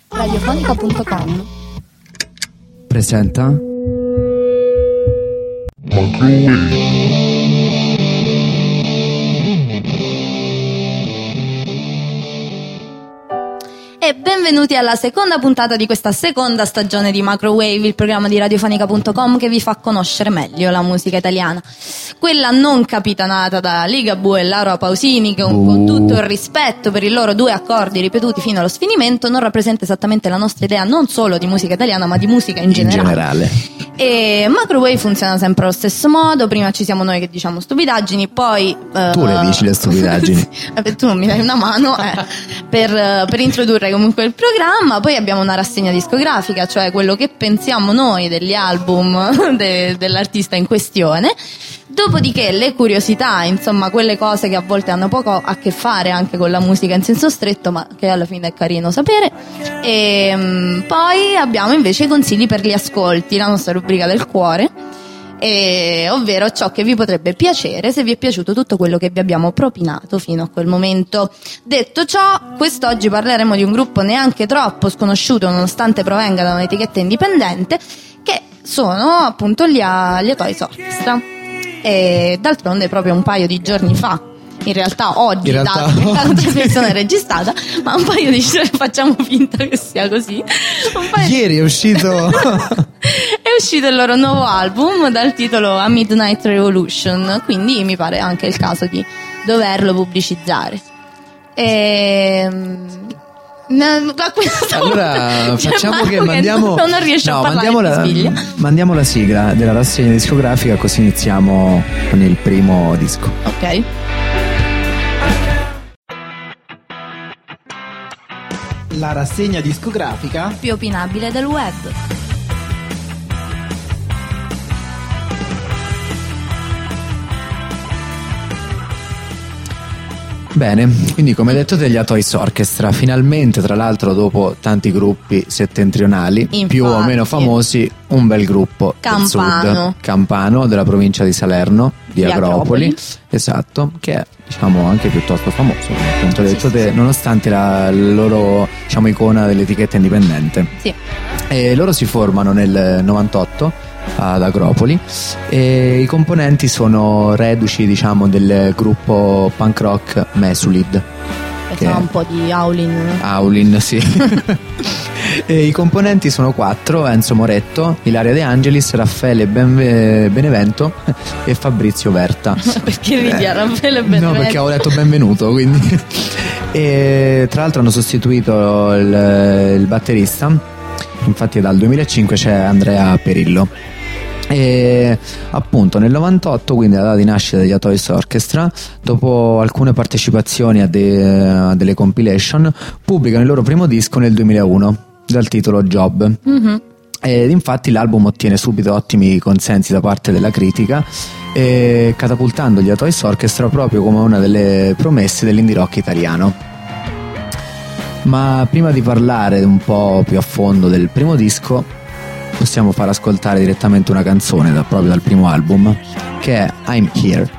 Radiofonica.com presenta e benvenuti alla seconda puntata di questa seconda stagione di Macrowave, il programma di Radiofonica.com che vi fa conoscere meglio la musica italiana, quella non capitanata da Ligabue e Laura Pausini, che con tutto il rispetto per i loro due accordi ripetuti fino allo sfinimento non rappresenta esattamente la nostra idea non solo di musica italiana ma di musica in generale. E Macrowave funziona sempre allo stesso modo: prima ci siamo noi che diciamo stupidaggini, poi tu le dici le stupidaggini. Vabbè, tu non mi dai una mano per introdurre comunque il programma. Poi abbiamo una rassegna discografica, cioè quello che pensiamo noi degli album dell'artista in questione. Dopodiché le curiosità, insomma quelle cose che a volte hanno poco a che fare anche con la musica in senso stretto, ma che alla fine è carino sapere. E poi abbiamo invece i consigli per gli ascolti, la nostra rubrica del cuore, ovvero ciò che vi potrebbe piacere se vi è piaciuto tutto quello che vi abbiamo propinato fino a quel momento. Detto ciò, quest'oggi parleremo di un gruppo neanche troppo sconosciuto nonostante provenga da un'etichetta indipendente, che sono appunto gli Toys Orchestra. E d'altronde proprio un paio di giorni fa, in realtà oggi la trasmissione è registrata, ma un paio di giorni, facciamo finta che sia così, ieri è uscito il loro nuovo album dal titolo A Midnight Revolution, quindi mi pare anche il caso di doverlo pubblicizzare. Allora facciamo che mandiamo la sigla della rassegna discografica, così iniziamo con il primo disco. Ok. La rassegna discografica più opinabile del web. Bene, quindi come detto degli Toys Orchestra, finalmente, tra l'altro dopo tanti gruppi settentrionali, infatti, più o meno famosi, un bel gruppo campano della provincia di Salerno, di Agropoli, esatto, che è diciamo anche piuttosto famoso, appunto detto te, nonostante la loro diciamo icona dell'etichetta indipendente. Sì. E loro si formano nel 98 ad Agropoli e i componenti sono reduci diciamo del gruppo punk rock Mesulid, che ha un po' di Aulin, sì. E i componenti sono 4: Enzo Moretto, Ilaria De Angelis, Raffaele Benevento e Fabrizio Verta. Perché ridi a Raffaele Benevento? No, perché ho letto benvenuto, quindi. E tra l'altro hanno sostituito il batterista, infatti dal 2005 c'è Andrea Perillo. E appunto nel 98, quindi la data di nascita degli Toys Orchestra, dopo alcune partecipazioni a delle compilation, pubblicano il loro primo disco nel 2001 dal titolo Job. Ed infatti l'album ottiene subito ottimi consensi da parte della critica, catapultando gli Toys Orchestra proprio come una delle promesse dell'indie rock italiano. Ma prima di parlare un po' più a fondo del primo disco, possiamo far ascoltare direttamente una canzone proprio dal primo album, che è I'm Here.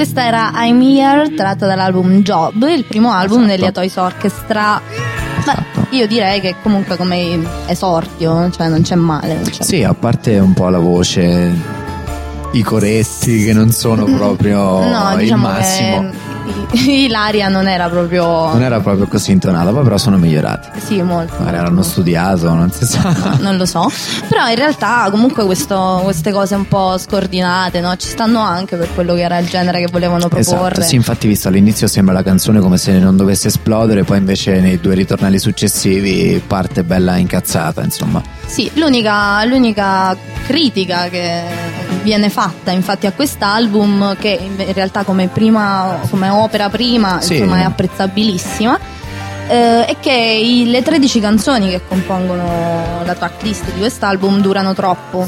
Questa era I'm Here, tratta dall'album Job, il primo album degli Toys Orchestra. Beh, io direi che comunque come esordio, cioè non c'è male. Non c'è sì, a parte un po' la voce, i coretti che non sono proprio no, il massimo. Ilaria non era proprio così intonata, poi però sono migliorati. Sì, molto. Magari l'hanno studiato, non si sa. Non lo so. Però in realtà comunque queste cose un po' scordinate, no? Ci stanno anche per quello che era il genere che volevano proporre. Esatto, sì, infatti visto all'inizio sembra la canzone come se non dovesse esplodere, poi invece nei due ritornelli successivi parte bella incazzata, insomma. Sì, l'unica critica che viene fatta infatti a quest'album, che in realtà come opera prima sì, insomma è apprezzabilissima, è che le 13 canzoni che compongono la tracklist di quest'album durano troppo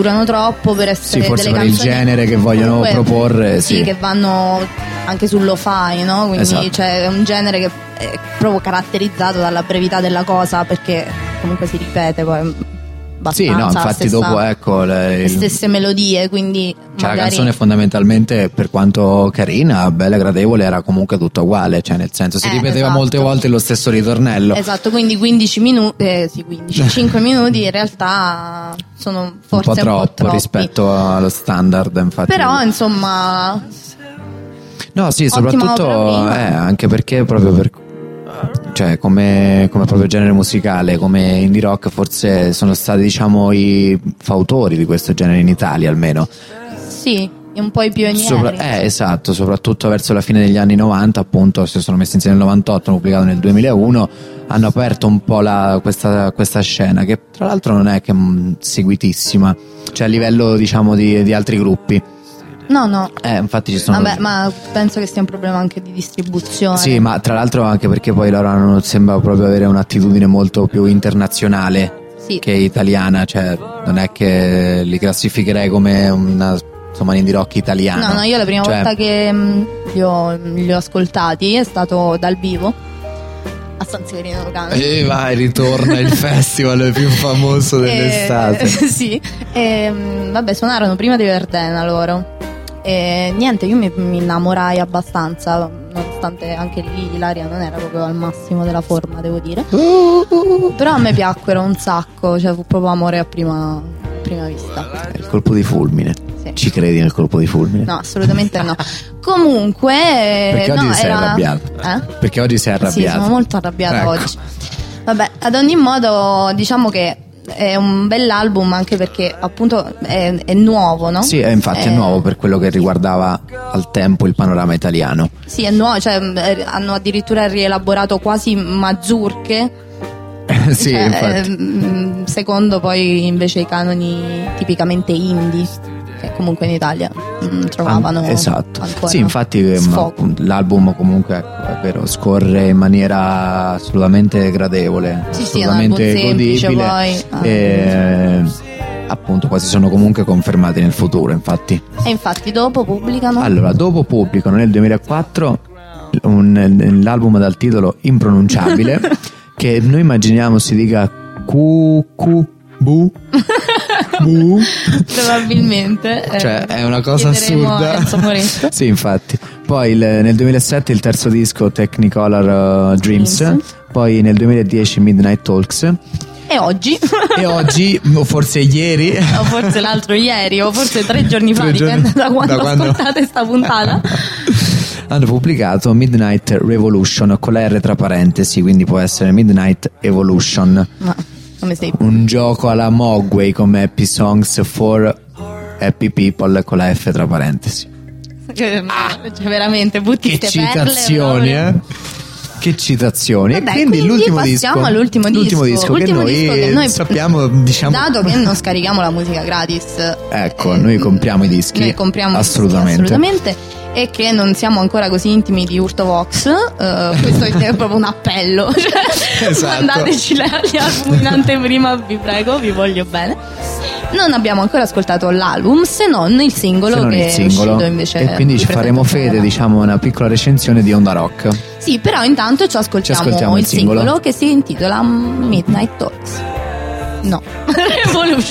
per essere forse delle per canzoni il genere che vogliono proporre, sì, che vanno anche sul lo-fi, no? Quindi esatto. C'è un genere che è proprio caratterizzato dalla brevità della cosa, perché comunque si ripete poi sì, no, infatti dopo ecco le stesse melodie, quindi cioè la canzone fondamentalmente, per quanto carina, bella, gradevole, era comunque tutto uguale, cioè nel senso si ripeteva esatto. Molte volte lo stesso ritornello. Esatto, quindi 15 minuti 5 minuti in realtà sono forse un po' troppo troppi rispetto allo standard, infatti. Però insomma no, sì, soprattutto anche perché proprio cioè come proprio genere musicale, come indie rock, forse sono stati, diciamo, i fautori di questo genere in Italia almeno. Sì, un po' i pionieri. Esatto, soprattutto verso la fine degli anni 90, appunto, si sono messi insieme nel 98, hanno pubblicato nel 2001, hanno aperto un po' questa scena, che tra l'altro non è che seguitissima, cioè a livello, diciamo, di altri gruppi. No. Infatti ci sono. Vabbè, ma penso che sia un problema anche di distribuzione. Sì, ma tra l'altro anche perché poi loro sembra proprio avere un'attitudine molto più internazionale che italiana, cioè non è che li classificherei come un indie rock italiano. No, io la prima volta che li ho ascoltati è stato dal vivo a San Severino Lucano. E vai, ritorna il festival più famoso dell'estate. Sì, vabbè, suonarono prima di Verdena loro. E niente, io mi innamorai abbastanza, nonostante anche lì Ilaria non era proprio al massimo della forma, devo dire. Però a me piacquero un sacco, cioè fu proprio amore a prima vista. Il colpo di fulmine. Sì. Ci credi nel colpo di fulmine? No, assolutamente no. Comunque perché oggi sei arrabbiato? Perché oggi sei arrabbiato? Sì, sono molto arrabbiata oggi. Vabbè, ad ogni modo diciamo che è un bell'album, anche perché appunto è nuovo, no? Sì, infatti è nuovo per quello che riguardava al tempo il panorama italiano. Sì, è nuovo, cioè hanno addirittura rielaborato quasi mazurche. Sì, infatti. Secondo poi invece i canoni tipicamente indie, che comunque in Italia trovavano esatto. ancora. Sì, infatti l'album comunque è vero, scorre in maniera assolutamente gradevole, assolutamente godibile, e appunto quasi sono comunque confermati nel futuro, infatti. E infatti dopo pubblicano nel 2004 l'album dal titolo impronunciabile che noi immaginiamo si dica Bu. Probabilmente cioè è una cosa assurda. Sì, infatti. Poi nel 2007 il terzo disco Technicolor Dreams, poi nel 2010 Midnight Talks. E oggi, o forse ieri, o forse l'altro ieri, o forse 3 giorni fa, dipende da quando ascoltate sta puntata. Hanno pubblicato Midnight Revolution con la R tra parentesi, quindi può essere Midnight Evolution. Ma come sei? Un gioco alla Mogwai come Happy Songs for Happy People con la F tra parentesi. Cioè veramente butti che citazioni, Che citazioni. Vabbè, e quindi l'ultimo passiamo disco, all'ultimo disco che noi sappiamo, diciamo, dato che non scarichiamo la musica gratis, ecco, noi compriamo i dischi. Noi compriamo assolutamente. Assolutamente. E che non siamo ancora così intimi di Urtovox, questo è proprio un appello, cioè, esatto. Mandateci gli album in anteprima, vi prego, vi voglio bene. Non abbiamo ancora ascoltato l'album, se non il singolo che è uscito invece. E quindi ci faremo fede, diciamo, una piccola recensione di Onda Rock. Sì, però intanto ci ascoltiamo il singolo che si intitola Midnight Talks. No,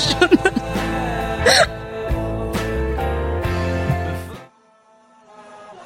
Revolution.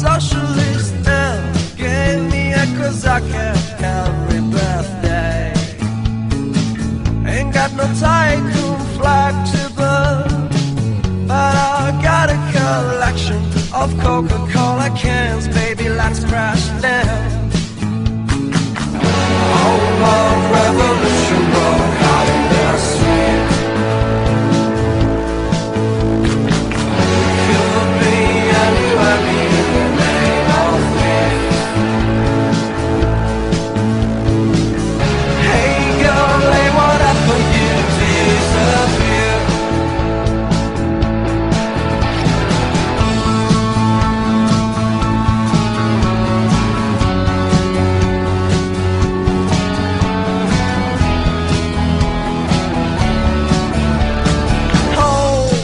socialist and gave me a Cossack every birthday. Ain't got no tycoon flag to burn, but I got a collection of Coca-Cola cans. Baby, let's crash down. Oh, love, revolution broke out in the street. Could be anywhere in the name of peace. Hey girl, hey, what happened? You disappear. Oh,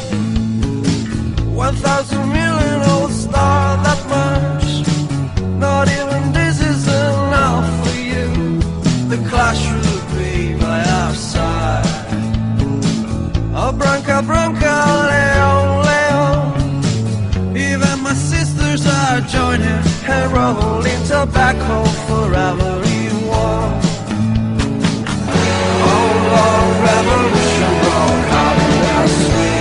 1,000 million old star, that much. Not even this is enough for you. The clash will be by our side. Oh, Branca, Branca, Leon, Leon. Even my sisters are joining and rolling tobacco for everyone. Oh, Lord, revolution broke out in the street.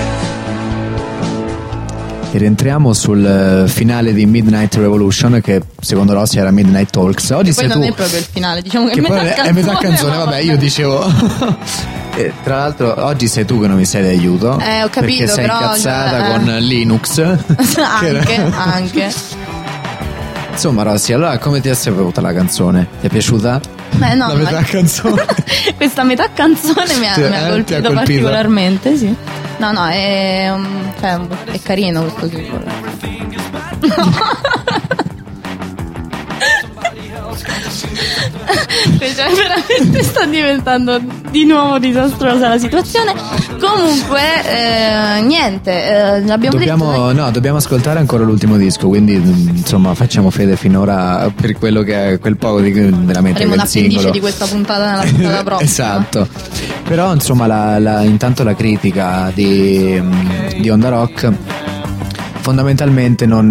E rientriamo sul finale di Midnight Revolution, che secondo Rossi era Midnight Talks. Oggi Poi sei non tu è proprio il finale, diciamo che che poi è è metà canzone, ma vabbè, io dicevo. E tra l'altro oggi sei tu che non mi sei d'aiuto. Ho capito, perché sei però, incazzata con Linux. anche. Insomma, Rossi, allora come ti è venuta la canzone? Ti è piaciuta? Beh, no, la metà canzone. questa metà canzone mi ha Ti ha colpito colpito? particolarmente, sì. No, è carino questo titolo. Cioè, veramente sta diventando di nuovo disastrosa la situazione. Comunque, niente, dobbiamo ascoltare ancora l'ultimo disco, quindi insomma facciamo fede finora per quello che è quel poco della mente faremo del un appendice singolo di questa puntata nella puntata prossima. Esatto. Però insomma intanto la critica di Onda Rock fondamentalmente non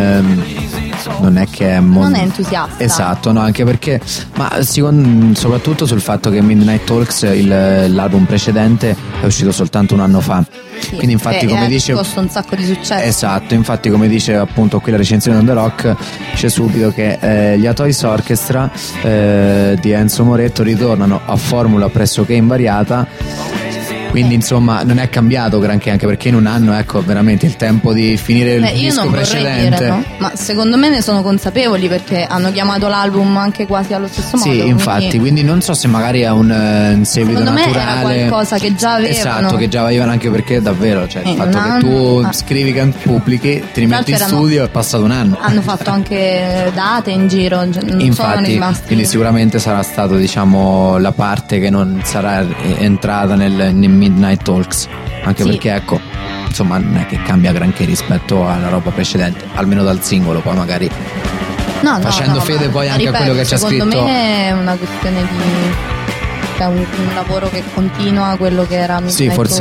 è che è non è entusiasta. Esatto, no, anche perché soprattutto sul fatto che Midnight Talks, l'album precedente, è uscito soltanto un anno fa. Sì, quindi infatti come dice costa un sacco di successo. Esatto, infatti come dice appunto qui la recensione di On The Rock, c'è subito che gli Atoys Orchestra di Enzo Moretto ritornano a formula pressoché invariata. Quindi insomma non è cambiato granché, anche perché in un anno, ecco, veramente il tempo di finire il disco non precedente. Dire, no? Ma secondo me ne sono consapevoli, perché hanno chiamato l'album anche quasi allo stesso modo. Sì, infatti, quindi non so se magari è un seguito secondo naturale. Me era qualcosa che già avevano. Esatto, che già avevano, anche perché davvero, cioè il fatto che tu scrivi, pubblichi, ti rimetti in studio, è passato un anno. Hanno fatto anche date in giro, non infatti, sono rimasti. Quindi sicuramente sarà stato, diciamo, la parte che non sarà entrata nel Midnight Talks, anche sì. Perché ecco, insomma, non è che cambia granché rispetto alla roba precedente, almeno dal singolo, poi magari facendo fede poi anche a quello che c'è scritto. Secondo me è una questione di un lavoro che continua quello che era Midnight. Sì, forse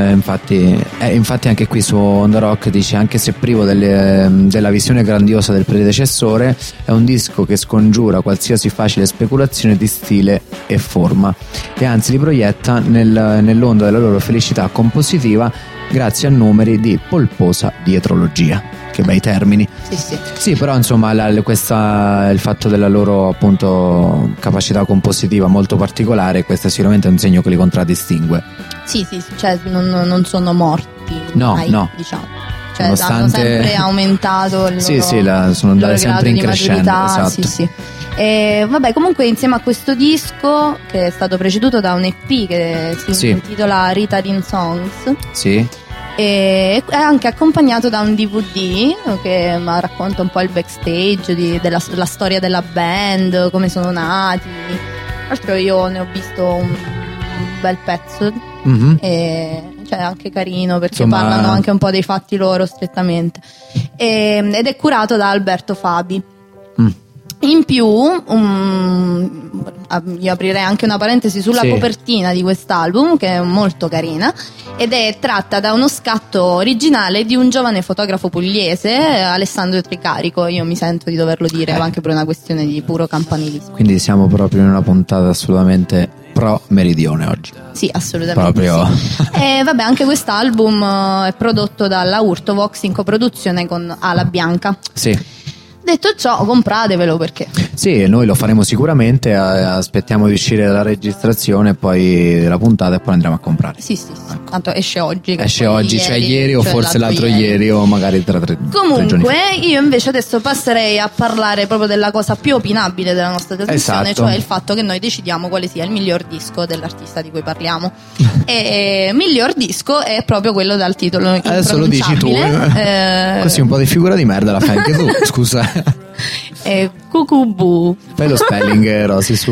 infatti anche qui su On The Rock dice: anche se privo della visione grandiosa del predecessore, è un disco che scongiura qualsiasi facile speculazione di stile e forma, e anzi li proietta nell'onda della loro felicità compositiva grazie a numeri di polposa dietrologia. Che bei termini. Sì, però insomma il fatto della loro appunto capacità compositiva molto particolare, questo è sicuramente un segno che li contraddistingue. Sì, cioè non sono morti mai, no. Diciamo. Cioè hanno sempre aumentato il loro, sono andate sempre in crescendo. Esatto. Sì. E vabbè, comunque insieme a questo disco, che è stato preceduto da un EP che si intitola Rita-Din Songs, sì, e è anche accompagnato da un DVD che racconta un po' il backstage della storia della band, come sono nati. Tra l'altro io ne ho visto un bel pezzo, e cioè anche carino, perché parlano anche un po' dei fatti loro strettamente, ed è curato da Alberto Fabi. In più, io aprirei anche una parentesi sulla Sì. copertina di quest'album, che è molto carina, ed è tratta da uno scatto originale di un giovane fotografo pugliese, Alessandro Tricarico. Io mi sento di doverlo dire, anche per una questione di puro campanilismo. Quindi siamo proprio in una puntata assolutamente pro Meridione oggi. Sì, assolutamente. Proprio. Sì. E vabbè, anche quest'album è prodotto dalla Urtovox in coproduzione con Ala Bianca. Sì. Detto ciò, compratevelo perché Sì, noi lo faremo sicuramente, aspettiamo di uscire dalla registrazione poi della puntata e poi andremo a comprare. sì, tanto esce oggi. che Esce poi oggi, cioè ieri o cioè forse l'altro ieri o magari tra 3 giorni Comunque, fa. io invece adesso passerei a parlare proprio della cosa più opinabile della nostra trasmissione, Esatto. cioè il fatto che noi decidiamo quale sia il miglior disco dell'artista di cui parliamo. E miglior disco è proprio quello dal titolo Adesso lo dici tu, impronunciabile. così un po' di figura di merda la fai anche tu, scusa. Cucubù. Fai lo spelling, Rosy, su.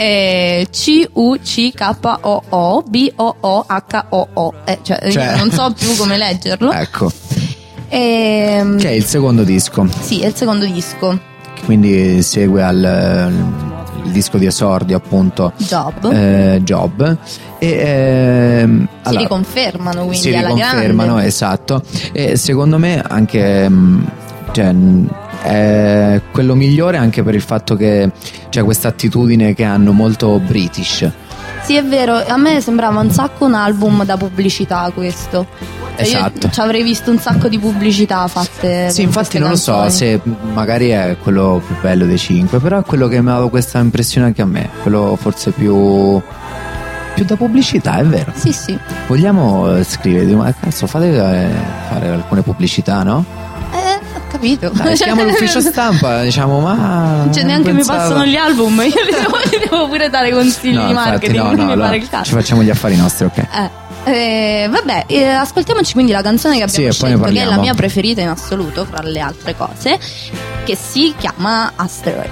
Cuckooboo. Cioè, io non so più come leggerlo. Ecco, Che che è il secondo disco, Sì, è il secondo disco. quindi segue il disco di esordio appunto Job. Job e Si allora, riconfermano quindi si alla riconfermano, grande. esatto, e secondo me anche cioè, è quello migliore anche per il fatto che c'è questa attitudine che hanno molto British. Sì, è vero, a me sembrava un sacco un album da pubblicità questo. Cioè, Esatto. Io ci avrei visto un sacco di pubblicità fatte. Sì, con infatti queste non lo so canzoni. se magari è quello più bello dei 5, però è quello che mi ha dato questa impressione anche a me, quello forse più da pubblicità, è vero. Sì. Vogliamo scrivere, ma cazzo, fate fare alcune pubblicità, no? Ho capito. Dai, chiamo l'ufficio stampa, diciamo, ma Cioè, neanche mi pensavo- passano gli album, io li devo pure dare consigli No, di infatti, marketing, no, non mi allora pare il ci caso. facciamo gli affari nostri, ok? Vabbè, ascoltiamoci quindi la canzone che Sì, abbiamo e poi ne scelto, che è la parliamo. mia preferita in assoluto fra le altre cose, che si chiama Asteroid.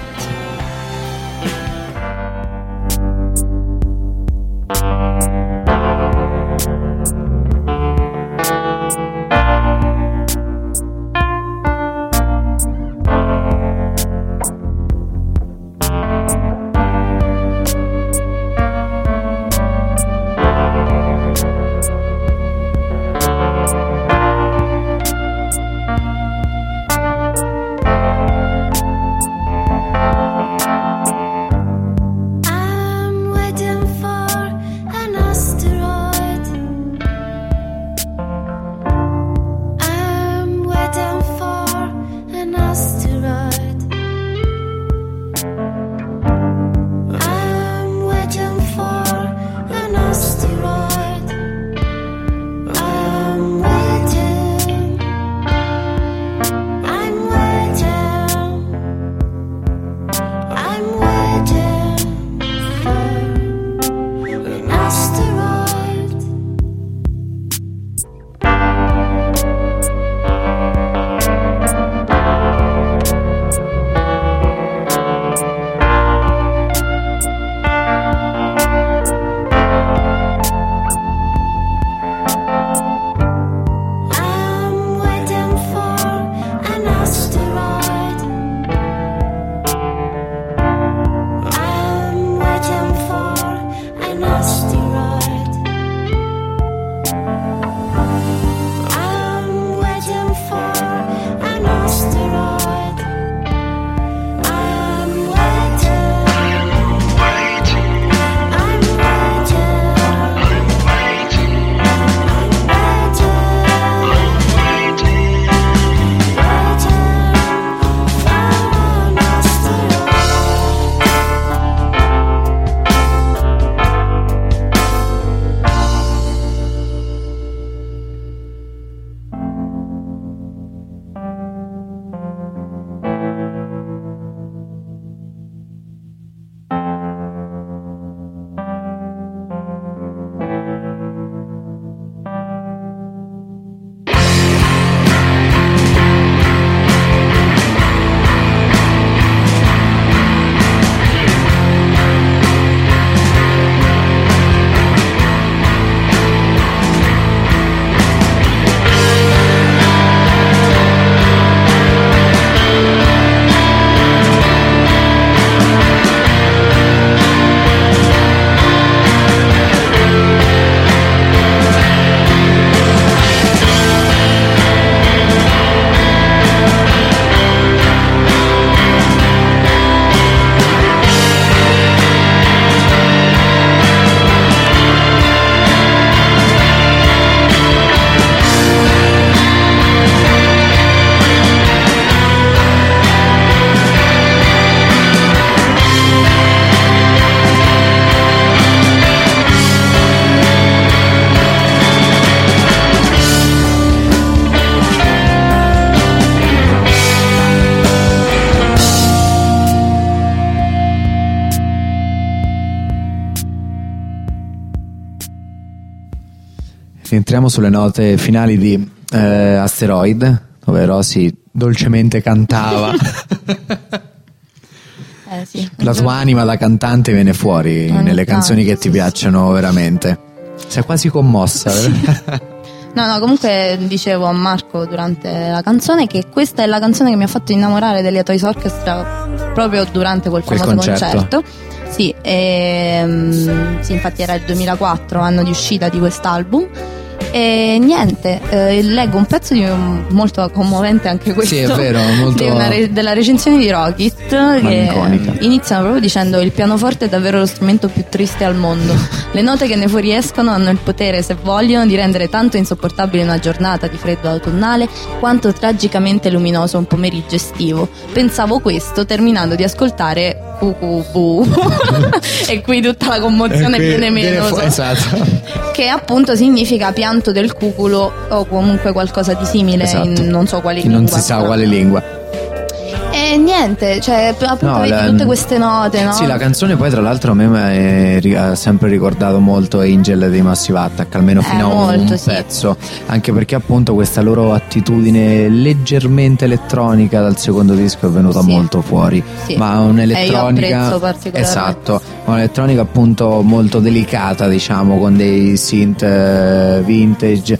I'm waiting for an asteroid. I'm waiting for an asteroid. I'm waiting for an asteroid. I'm waiting. I'm waiting. I'm waiting for an asteroid. entriamo sulle note finali di Asteroid, dove Rosy dolcemente cantava. Sì. La tua anima da cantante viene fuori Ogni nelle canzoni tanto, che ti sì, piacciono veramente. Sei quasi commossa, vero? No, comunque dicevo a Marco durante la canzone che questa è la canzone che mi ha fatto innamorare degli Toys Orchestra proprio durante quel famoso concerto. Sì, sì, infatti era il 2004, anno di uscita di quest'album. E niente, leggo un pezzo molto commovente anche questo. Sì, è vero, molto della recensione di Rockit, che iniziano proprio dicendo: il pianoforte è davvero lo strumento più triste al mondo. Le note che ne fuoriescono hanno il potere, se vogliono, di rendere tanto insopportabile una giornata di freddo autunnale quanto tragicamente luminoso un pomeriggio estivo. Pensavo questo terminando di ascoltare Cucù. E qui tutta la commozione viene meno, esatto. che appunto significa pianto del cuculo o comunque qualcosa di simile, esatto. In non so quale lingua. Non si sa quale lingua. E niente, cioè appunto vedi tutte queste note, no? Sì, la canzone poi tra l'altro a me ha sempre ricordato molto Angel dei Massive Attack, almeno fino a un pezzo, anche perché appunto questa loro attitudine leggermente elettronica dal secondo disco è venuta molto fuori, ma un'elettronica, io apprezzo particolarmente. esatto, un'elettronica appunto molto delicata, diciamo, con dei synth vintage,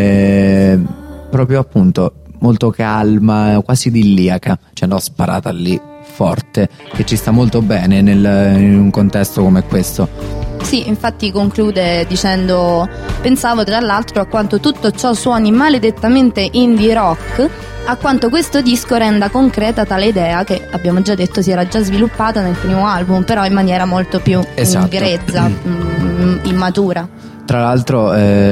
proprio appunto molto calma, quasi idilliaca, cioè no, sparata lì forte, che ci sta molto bene in un contesto come questo. Sì, infatti conclude dicendo: pensavo tra l'altro a quanto tutto ciò suoni maledettamente indie rock, a quanto questo disco renda concreta tale idea che abbiamo già detto si era già sviluppata nel primo album, però in maniera molto più grezza, immatura. Tra l'altro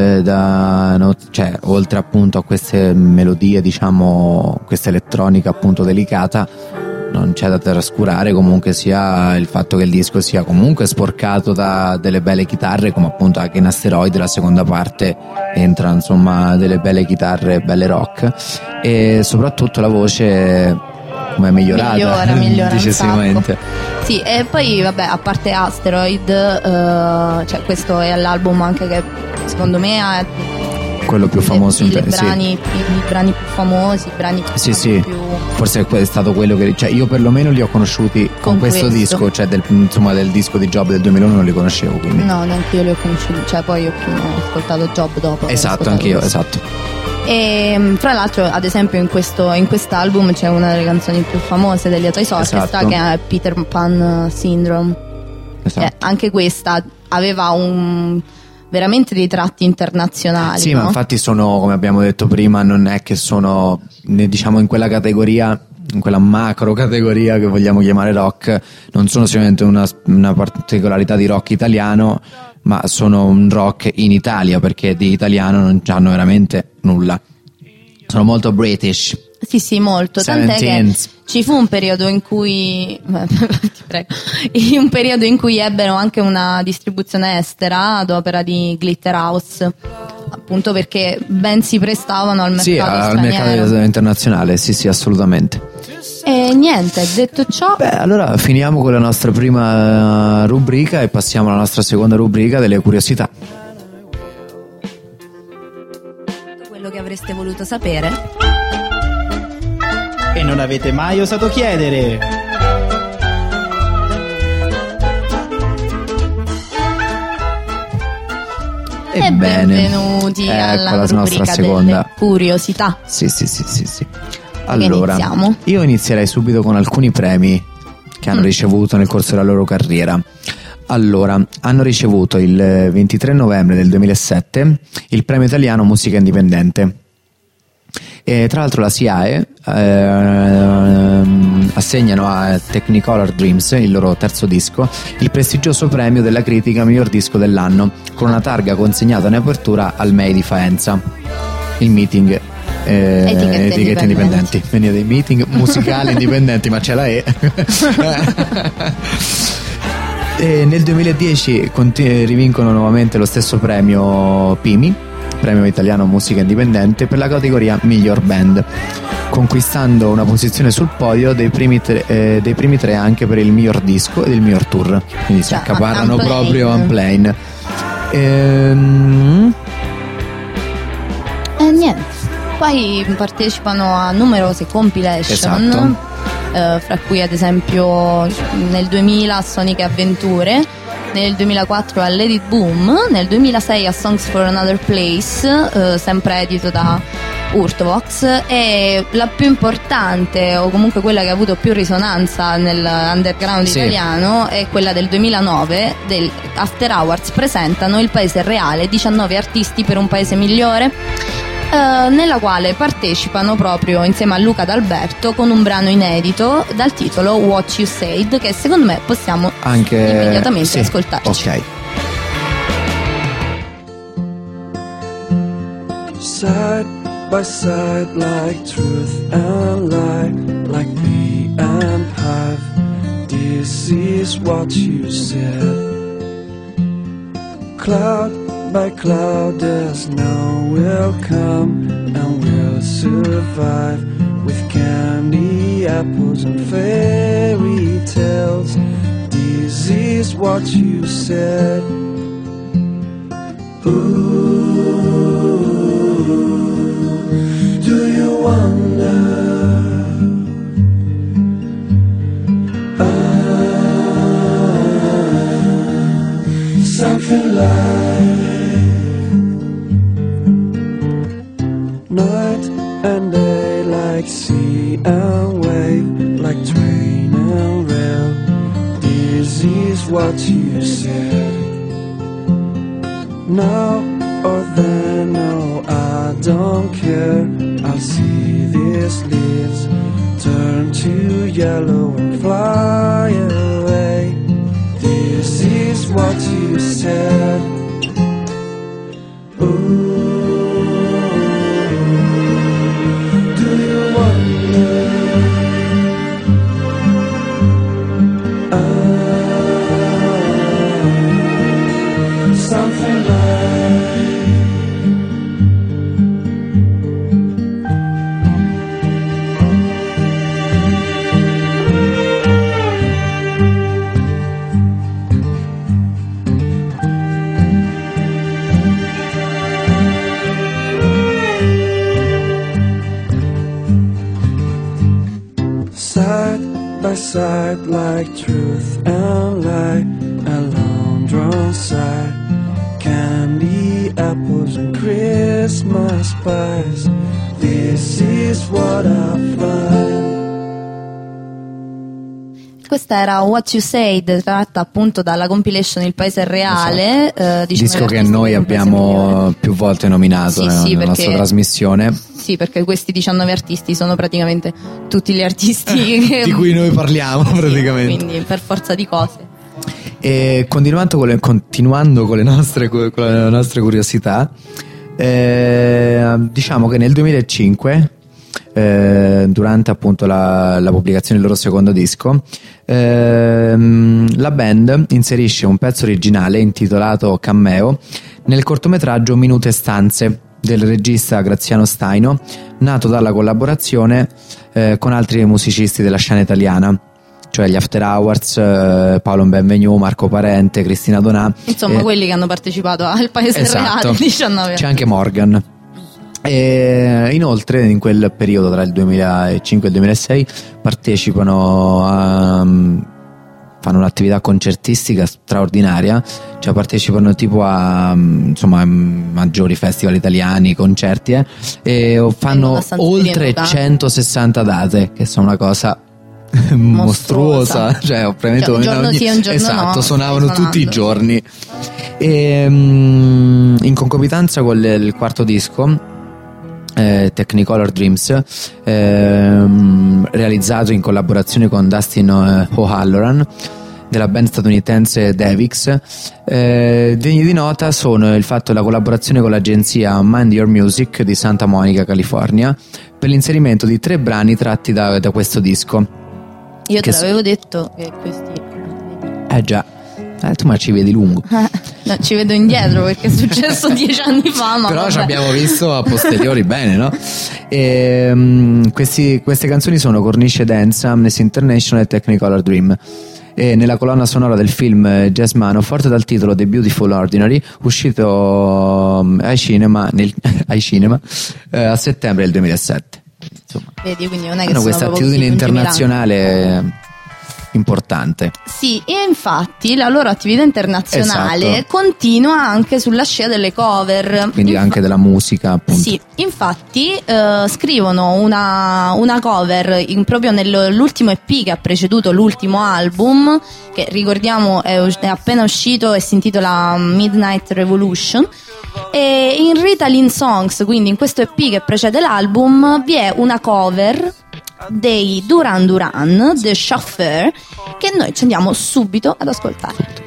cioè, oltre appunto a queste melodie, diciamo, questa elettronica appunto delicata, non c'è da trascurare comunque sia il fatto che il disco sia comunque sporcato da delle belle chitarre, come appunto anche in Asteroid la seconda parte entra insomma delle belle chitarre, belle rock, e soprattutto la voce come è migliorata migliora decisamente. Sì, e poi vabbè, a parte Asteroid, cioè questo è l'album anche che secondo me ha quello più famoso, i brani più famosi, i brani più forse è stato quello che, cioè io perlomeno li ho conosciuti con questo disco, cioè del disco di Job del 2001 non li conoscevo, quindi no, neanche io li ho conosciuti, cioè poi ho ascoltato Job dopo. Esatto, anch'io, esatto. E fra l'altro ad esempio in quest'album c'è una delle canzoni più famose degli Toys Orchestra, che è Peter Pan Syndrome. Esatto. Anche questa aveva veramente dei tratti internazionali. Sì, no? ma infatti sono, come abbiamo detto prima, non è che sono, diciamo, in quella categoria, in quella macro categoria che vogliamo chiamare rock, non sono sicuramente una particolarità di rock italiano, ma sono un rock in Italia, perché di italiano non hanno veramente nulla. Sono molto British. Sì, molto. Tant'è che ci fu un periodo in cui ti prego, un periodo in cui ebbero anche una distribuzione estera ad opera di Glitterhouse, appunto perché ben si prestavano al mercato al mercato internazionale. Sì, assolutamente. E niente, detto ciò, allora finiamo con la nostra prima rubrica e passiamo alla nostra seconda rubrica delle curiosità. Quello che avreste voluto sapere e non avete mai osato chiedere. E benvenuti alla rubrica delle curiosità. Sì. Allora, io inizierei subito con alcuni premi che hanno ricevuto nel corso della loro carriera. Allora, hanno ricevuto il 23 novembre del 2007 il premio italiano Musica Indipendente. E tra l'altro la SIAE assegnano a Technicolor Dreams, il loro terzo disco, il prestigioso premio della critica miglior disco dell'anno, con una targa consegnata in apertura al MEI di Faenza, il meeting etichette indipendenti. Veniva dei meeting musicali indipendenti, ma ce la è. E nel 2010 rivincono nuovamente lo stesso premio PIMI, premio italiano musica indipendente, per la categoria miglior band, conquistando una posizione sul podio dei primi tre anche per il miglior disco ed il miglior tour, quindi si accaparrano proprio Unplane. E niente, poi partecipano a numerose compilation, Esatto. fra cui ad esempio nel 2000 a Sonic Avventure, nel 2004 a Let It Boom, nel 2006 a Songs for Another Place, sempre edito da Urtvox, e la più importante, o comunque quella che ha avuto più risonanza nell'underground Sì. italiano, è quella del 2009 del After Hours presentano Il Paese Reale, 19 artisti per un paese migliore, nella quale partecipano proprio insieme a Luca D'Alberto con un brano inedito dal titolo What You Said, che secondo me possiamo Anche immediatamente sì. ascoltarci. Ok. Side by side, like truth and lie, like bee and hive. This is what you said. Cloud by cloud, there's no will come and will survive. With candy apples and fairy tales. This is what you said. Do you wonder? Something like night and day, like sea and wave, like train and rail. This is what you said. Now or then, no, I don't care. I'll see these leaves turn to yellow and fly away. This is what you said. Ooh, do you wonder? Something like side, like truth and lie, a long drawn sigh, candy apples and Christmas pies. This is what I find. Questa era What You Said, tratta appunto dalla compilation Il Paese Reale, disco che noi abbiamo più volte nominato nella nostra trasmissione. Sì, perché questi 19 artisti sono praticamente tutti gli artisti di cui noi parliamo, praticamente. Quindi per forza di cose. E continuando con le nostre curiosità, diciamo che nel 2005, durante appunto la pubblicazione del loro secondo disco, la band inserisce un pezzo originale intitolato Cameo nel cortometraggio Minute Stanze del regista Graziano Staino, nato dalla collaborazione con altri musicisti della scena italiana, cioè gli After Hours, Paolo Benvenu, Marco Parente, Cristina Donà, insomma quelli che hanno partecipato al Paese esatto. Reale 19. C'è anche Morgan. E inoltre in quel periodo tra il 2005 e il 2006 fanno un'attività concertistica straordinaria, cioè partecipano tipo a maggiori festival italiani, concerti, e fanno oltre 160 date, che sono una cosa mostruosa, cioè ovviamente un giorno sì, un giorno esatto, no, suonavano tutti i giorni. E in concomitanza con il quarto disco, Technicolor Dreams, realizzato in collaborazione con Dustin O'Halloran della band statunitense Davix, degni di nota sono il fatto della collaborazione con l'agenzia Mind Your Music di Santa Monica, California, per l'inserimento di 3 brani tratti da questo disco. Io te l'avevo detto che questi già, tu ma ci vedi lungo. No, ci vedo indietro perché è successo 10 anni fa, ma però vabbè. ci abbiamo visto a posteriori bene, no? Queste canzoni sono Cornice Dance, Amnesty International e Technicolor Dream. e nella colonna sonora del film Jazz Manafort dal titolo The Beautiful Ordinary, uscito ai cinema, a settembre del 2007. Insomma, Vedi, quindi non è che hanno sono questa proprio attitudine così internazionale importante. Sì, e infatti la loro attività internazionale Esatto. continua anche sulla scia delle cover. Quindi anche della musica, appunto. Sì, infatti scrivono una cover proprio nell'ultimo EP che ha preceduto l'ultimo album, che ricordiamo è appena uscito e si intitola Midnight Revolution. E in Ritalin Songs, quindi in questo EP che precede l'album, vi è una cover dei Duran Duran, The Chauffeur, che noi ci andiamo subito ad ascoltare.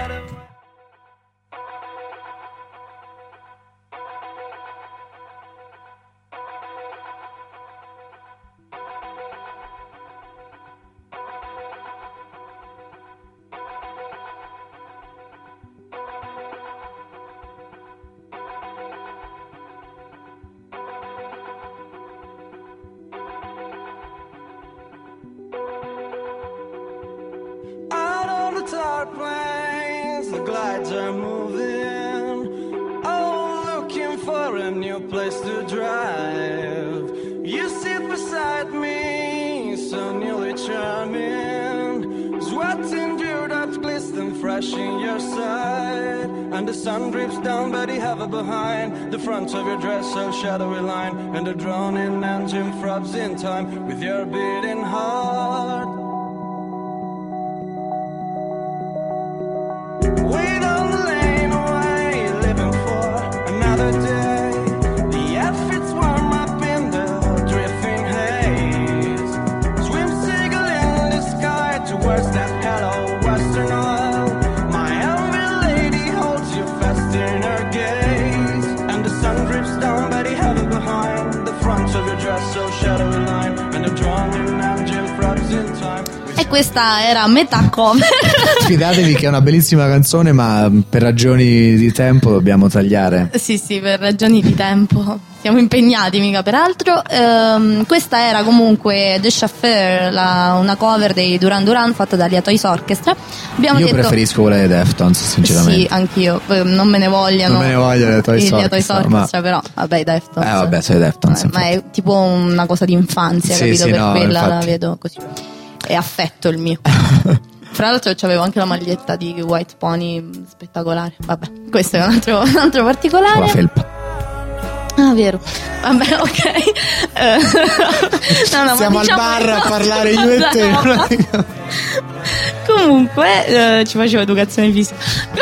Out on the tar plains, the glides are moving. Oh, looking for a new place to drive. You sit beside me, so newly charming. Sweating dewdrops glisten fresh in your side. And the sun drips down, but you have it behind the front of your dress, so shadowy line. And the droning engine throbs in time with your beating heart. Wait on the lane away, living for another day. The efforts warm up in the drifting haze. Swim seagull in the sky towards that hello western isle. My envy lady holds you fast in her gaze. And the sun drips down, but you have it behind the front of your dress, so shadowy line. And the droning engine throbs in time. E questa era metà cover. Fidatevi che è una bellissima canzone, ma per ragioni di tempo dobbiamo tagliare. Sì, per ragioni di tempo siamo impegnati, mica peraltro. Questa era comunque The Chauffeur, una cover dei Duran Duran fatta dagli Toys Orchestra. Io preferisco quella dei Deftones, sinceramente. Sì, anch'io. Non me ne vogliano. Non me ne vogliono le Toys Orchestra, ma... però vabbè, i Deftones. Vabbè, sono i Deftones. Ma è tipo una cosa di infanzia, sì, capito? Sì, per no, quella infatti. la vedo così. È affetto il mio. Fra l'altro c'avevo anche la maglietta di White Pony spettacolare. Vabbè, questo è un altro particolare. La felpa. Ah, vero. Vabbè, ok. No, siamo al bar a parlare io e te. Comunque ci facevo educazione fisica.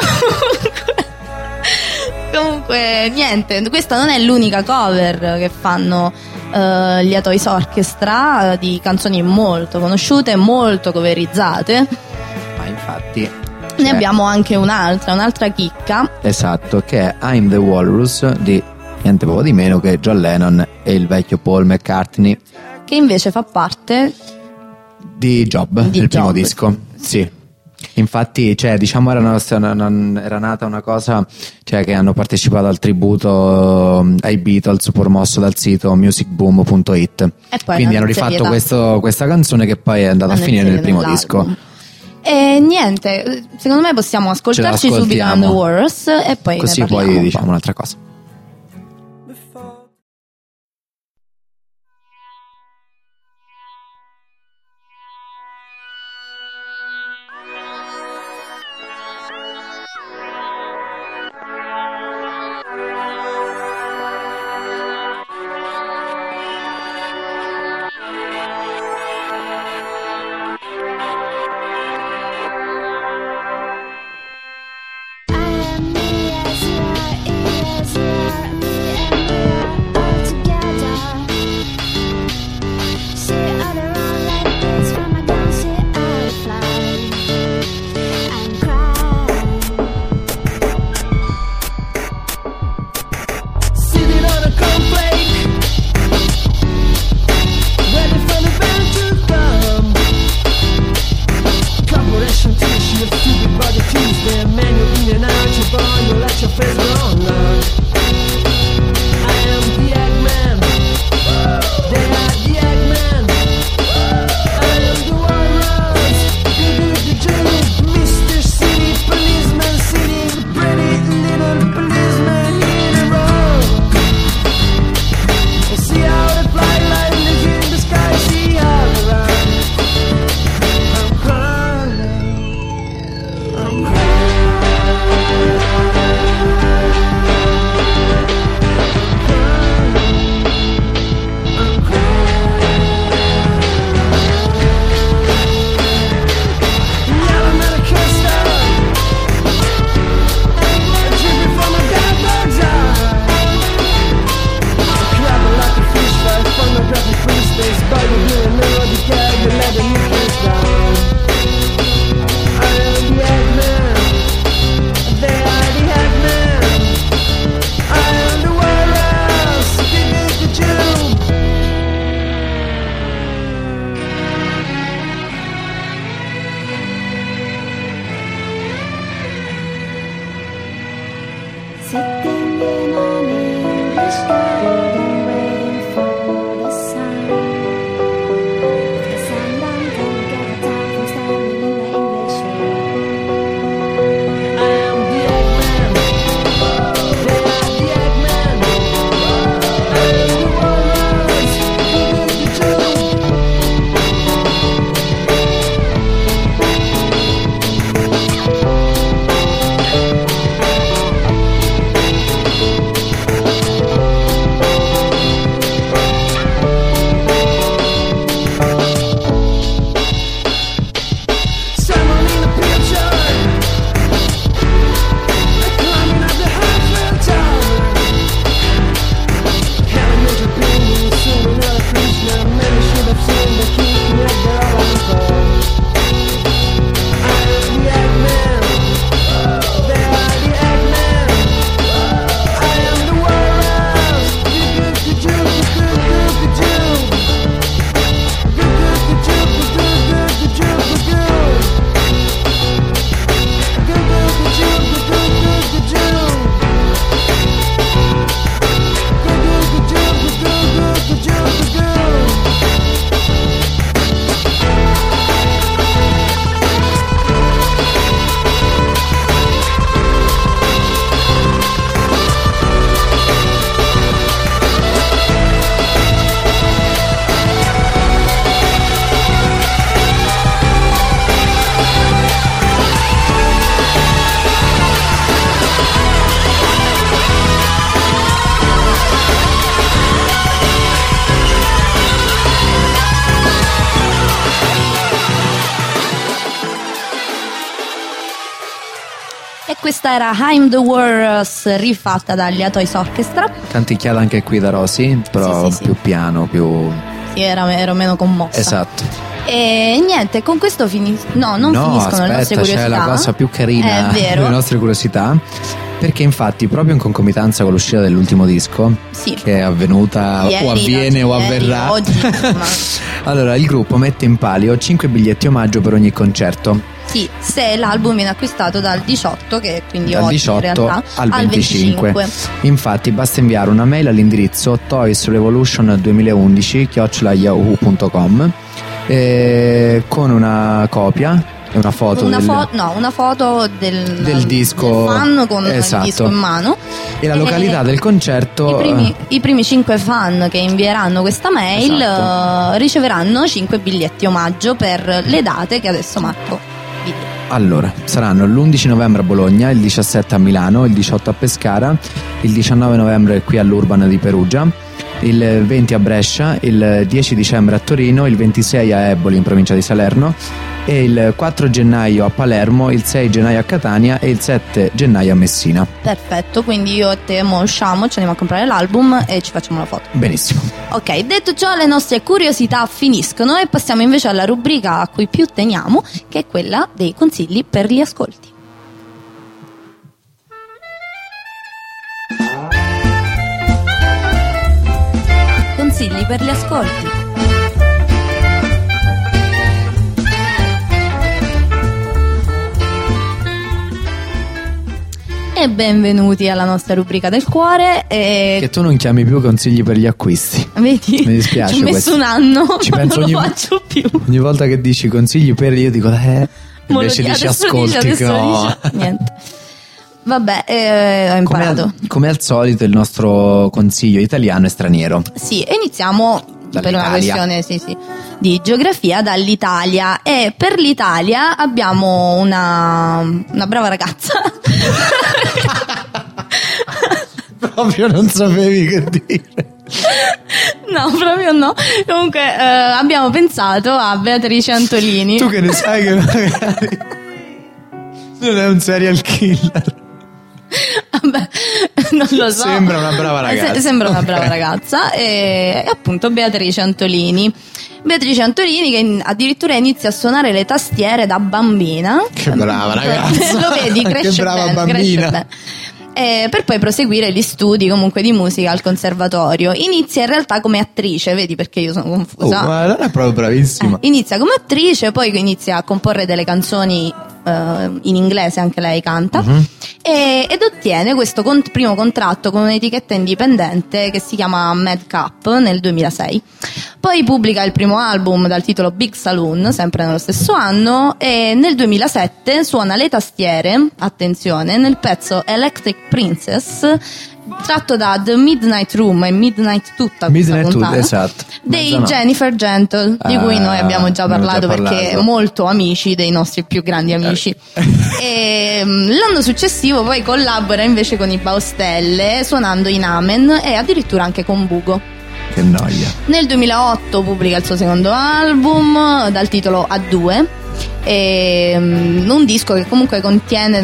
Comunque niente, questa non è l'unica cover che fanno gli Toys Orchestra di canzoni molto conosciute, molto coverizzate. Ma infatti Ne abbiamo anche un'altra chicca. Esatto, che è I'm the Walrus di niente poco di meno che John Lennon e il vecchio Paul McCartney, Che invece fa parte di Job, Di il primo Job. disco. Sì. Infatti, cioè, diciamo era nata una cosa, cioè, che hanno partecipato al tributo ai Beatles promosso dal sito musicboom.it. Quindi hanno rifatto questa canzone che poi è andata a finire nel primo disco. E niente, secondo me possiamo ascoltarci subito On The Walrus e poi così ne parliamo poi un diciamo po'. un'altra cosa. I am me as far as questa era I'm the Walrus, rifatta dagli Toys Orchestra. Canticchiata anche qui da Rosy, però Sì. più piano, più... Sì, ero meno commossa. Esatto. E niente, con questo non finiscono aspetta, le nostre curiosità. c'è la cosa più carina È vero. delle nostre curiosità, perché infatti proprio in concomitanza con l'uscita dell'ultimo disco, Sì. che è avvenuta Ieri, o avviene o ieri, avverrà, oggi, insomma. allora il gruppo mette in palio 5 biglietti omaggio per ogni concerto, Sì, se l'album viene acquistato dal 18, che è quindi dal oggi 18 in realtà, al 25. 25. Infatti basta inviare una mail all'indirizzo toysrevolution2011@yahoo.com con una copia e una foto una foto del disco, del fan con esatto, il disco in mano e la località del concerto. I primi 5 fan che invieranno questa mail Esatto. riceveranno 5 biglietti omaggio per le date che adesso Marco vi dirà. Allora, saranno l'11 novembre a Bologna, il 17 a Milano, il 18 a Pescara, il 19 novembre qui all'Urban di Perugia, il 20 a Brescia, il 10 dicembre a Torino, il 26 a Eboli in provincia di Salerno e il 4 gennaio a Palermo, il 6 gennaio a Catania e il 7 gennaio a Messina. Perfetto, quindi io e te mo usciamo, ci andiamo a comprare l'album e ci facciamo la foto. Benissimo. Ok, detto ciò, le nostre curiosità finiscono e passiamo invece alla rubrica a cui più teniamo, che è quella dei consigli per gli ascolti. Consigli per gli ascolti. E benvenuti alla nostra rubrica del cuore. Che tu non chiami più consigli per gli acquisti. Vedi? Mi dispiace Ci ho messo questo. un anno, Ci ma penso non lo ogni- faccio più. Ogni volta che dici consigli per, io dico invece dici Adesso ascolti, adesso no. dice. Niente. Vabbè, ho imparato. Come al solito il nostro consiglio italiano e straniero. Sì, e iniziamo per una Dall'Italia. questione di geografia dall'Italia. E per l'Italia abbiamo una brava ragazza. Proprio non sapevi che dire. No, proprio no. Comunque abbiamo pensato a Beatrice Antolini. Tu che ne sai che magari non è un serial killer. Vabbè, non lo so. Sembra una brava ragazza. Sembra una brava Ok. ragazza e appunto Beatrice Antolini. Beatrice Antolini che addirittura inizia a suonare le tastiere da bambina. Che brava ragazza. Lo vedi, cresce Che brava bene, bambina. cresce bene. Per poi proseguire gli studi comunque di musica al conservatorio. Inizia in realtà come attrice, vedi perché io sono confusa. Ma non è proprio bravissima. Inizia come attrice, poi inizia a comporre delle canzoni in inglese, anche lei canta, ed ottiene questo primo contratto con un'etichetta indipendente che si chiama Madcap nel 2006. Poi pubblica il primo album dal titolo Big Saloon, sempre nello stesso anno, e nel 2007 suona le tastiere, attenzione, nel pezzo Electric Princess, tratto da The Midnight Room e Midnight tutta questa Midnight puntata, esatto. dei Mezzanotte. Jennifer Gentle, di cui noi abbiamo già abbiamo parlato già perché parlato. molto amici dei nostri più grandi amici. E l'anno successivo poi collabora invece con i Baustelle suonando in Amen e addirittura anche con Bugo. Che noia. Nel 2008 pubblica il suo secondo album dal titolo A2, un disco che comunque ottiene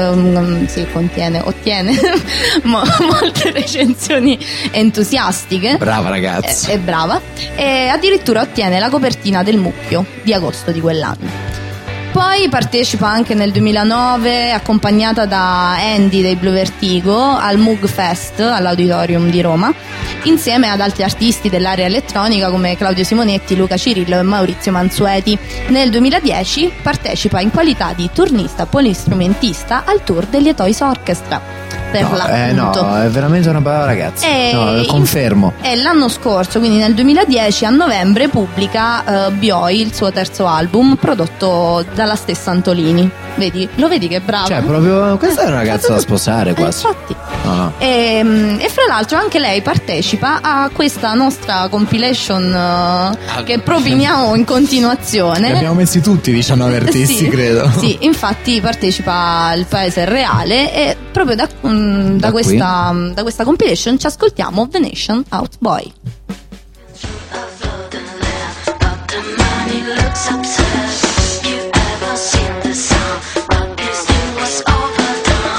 molte recensioni entusiastiche. Brava ragazza. È brava, e addirittura ottiene la copertina del Mucchio di agosto di quell'anno. Poi partecipa anche nel 2009, accompagnata da Andy dei Blue Vertigo, al Moog Fest all'Auditorium di Roma, insieme ad altri artisti dell'area elettronica come Claudio Simonetti, Luca Cirillo e Maurizio Mansueti. Nel 2010 partecipa in qualità di turnista polistrumentista al tour degli Toys Orchestra. Per l'appunto. No, è veramente una brava ragazza. E No, lo confermo. E l'anno scorso, quindi nel 2010, a novembre, pubblica Bioi, il suo terzo album, prodotto dalla stessa Antolini. Vedi? Lo vedi che è brava? Cioè, proprio questa è una ragazza da sposare quasi. Infatti. No. E fra l'altro anche lei partecipa a questa nostra compilation che propiniamo in continuazione. Li abbiamo messi tutti 19 artisti, Sì, credo. Sì, infatti partecipa al Paese Reale e proprio da Da qui. questa compilation ci ascoltiamo The Nation Out Boy. Looks absurd. You ever seen the sound? What is it was overdone?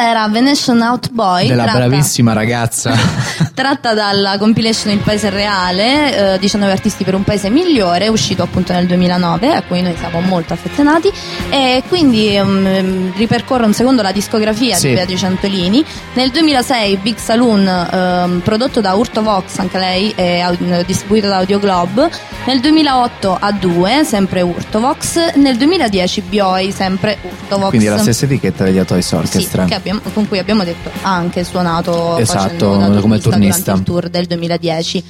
Questa era Venetian Out Boy, della bravissima ragazza. tratta dalla compilation Il Paese Reale, 19 artisti per un paese migliore, uscito appunto nel 2009, a cui noi siamo molto affezionati, e quindi ripercorrono secondo la discografia Sì. di Beatrice Antolini. Nel 2006 Big Saloon, prodotto da Urto Vox, anche lei, e distribuito da Audio Globe. Nel 2008 A2, sempre Urto Vox. Nel 2010 Bioi, sempre Urto Vox. Quindi è la stessa etichetta degli Atoys Orchestra. Sì, con cui abbiamo detto ha anche suonato, Esatto, facendo da come turnista durante il tour del 2010.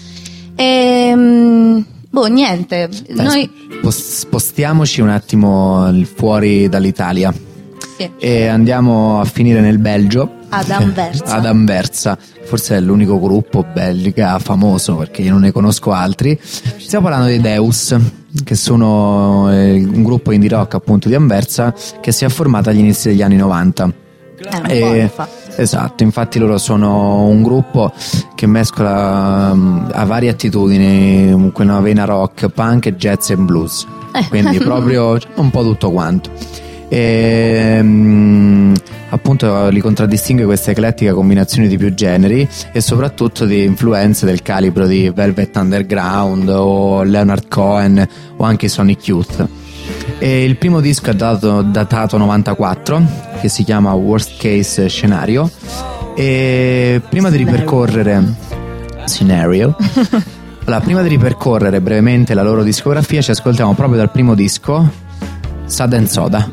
Niente, noi Spostiamoci un attimo fuori dall'Italia sì, e andiamo a finire nel Belgio. ad Anversa. Ad Anversa, forse è l'unico gruppo belga famoso, perché io non ne conosco altri. Stiamo parlando dei Deus, che sono un gruppo indie rock appunto di Anversa, che si è formato agli inizi degli anni 90. Un po' ne fa. Esatto, infatti loro sono un gruppo che mescola a varie attitudini, quella vena rock, punk, jazz e blues, quindi proprio un po' tutto quanto. Appunto li contraddistingue questa eclettica combinazione di più generi e soprattutto di influenze del calibro di Velvet Underground o Leonard Cohen o anche Sonic Youth. E il primo disco è datato 94, che si chiama Worst Case Scenario, e prima di ripercorrere prima di ripercorrere brevemente la loro discografia, ci ascoltiamo proprio dal primo disco, Sad and Soda.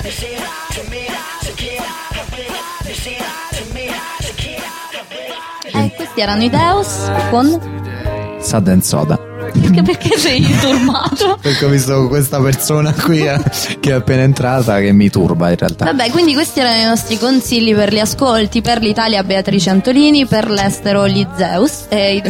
Questi erano i Deus con... Sad and Soda. Perché sei turbato? Perché ho visto questa persona qui che è appena entrata che mi turba in realtà. Vabbè, quindi questi erano i nostri consigli per gli ascolti. Per l'Italia Beatrice Antolini, per l'estero gli Zeus e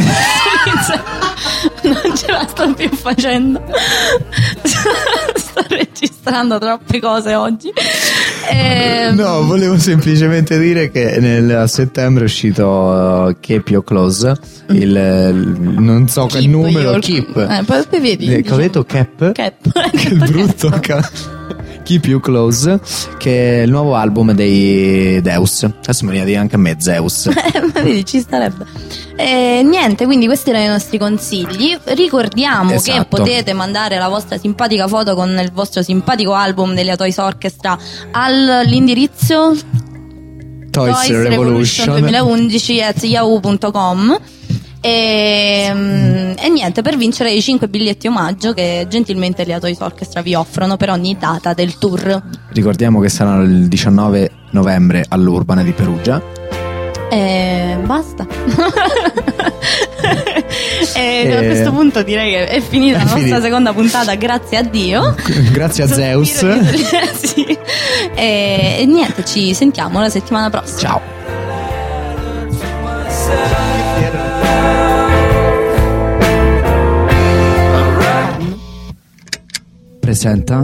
non ce la sto più facendo. Sto registrando troppe cose oggi. No, volevo semplicemente dire che a settembre è uscito Keep You Close, non so che numero, Keep. Poi vedi. Che ho detto Cap? Che Che brutto. Keep You Close, che è il nuovo album dei Deus. Adesso mi viene a dire anche a me Zeus. Ma vedi, ci starebbe. Niente, quindi questi erano i nostri consigli. Ricordiamo che Esatto. potete mandare la vostra simpatica foto con il vostro simpatico album degli Toys Orchestra all'indirizzo Toys Revolution 2011@yahoo.com. E niente, per vincere i 5 biglietti omaggio che gentilmente gli Toys Orchestra vi offrono per ogni data del tour. Ricordiamo che saranno il 19 novembre all'Urbana di Perugia. Basta. A questo punto direi che è finita la nostra seconda puntata, grazie a Dio. Grazie a Zeus. Sì. E niente, ci sentiamo la settimana prossima. Ciao. Presenta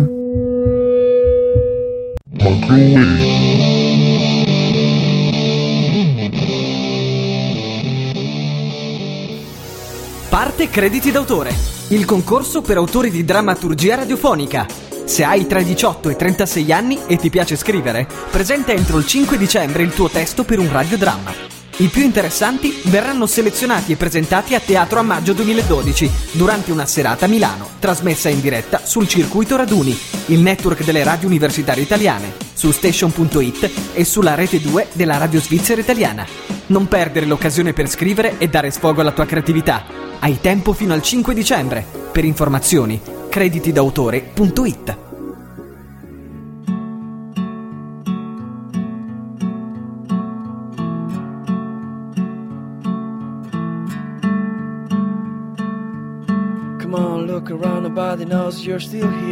Parte Crediti d'autore, il concorso per autori di drammaturgia radiofonica. Se hai tra i 18 e i 36 anni e ti piace scrivere, presenta entro il 5 dicembre il tuo testo per un radiodramma. I più interessanti verranno selezionati e presentati a Teatro a Maggio 2012 durante una serata a Milano, trasmessa in diretta sul Circuito Raduni, il network delle radio universitarie italiane, su station.it e sulla rete 2 della Radio Svizzera Italiana. Non perdere l'occasione per scrivere e dare sfogo alla tua creatività. Hai tempo fino al 5 dicembre. Per informazioni, creditidautore.it. Come on, look around, nobody knows you're still here.